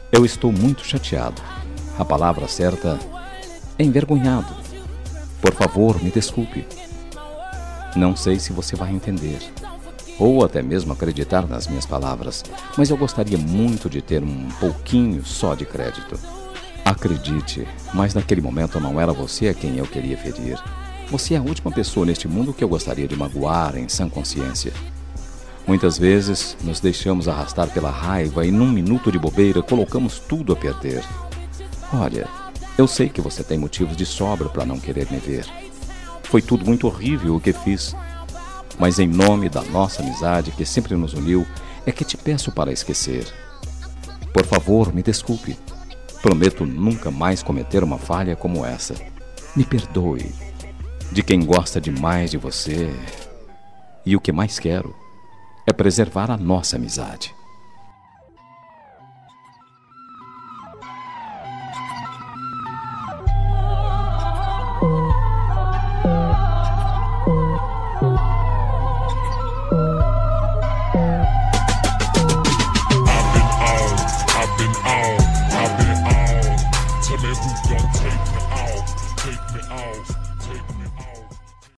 Eu estou muito chateado. A palavra certa é envergonhado. Por favor, me desculpe. Não sei se você vai entender, ou até mesmo acreditar nas minhas palavras, mas eu gostaria muito de ter um pouquinho só de crédito. Acredite, mas naquele momento não era você a quem eu queria ferir. Você é a última pessoa neste mundo que eu gostaria de magoar em sã consciência. Muitas vezes nos deixamos arrastar pela raiva e num minuto de bobeira colocamos tudo a perder. Olha, eu sei que você tem motivos de sobra para não querer me ver. Foi tudo muito horrível o que fiz. Mas em nome da nossa amizade que sempre nos uniu, é que te peço para esquecer. Por favor, me desculpe. Prometo nunca mais cometer uma falha como essa. Me perdoe. De quem gosta demais de você. E o que mais quero é preservar a nossa amizade. Tell me who gon' take me out, take me out, take me out.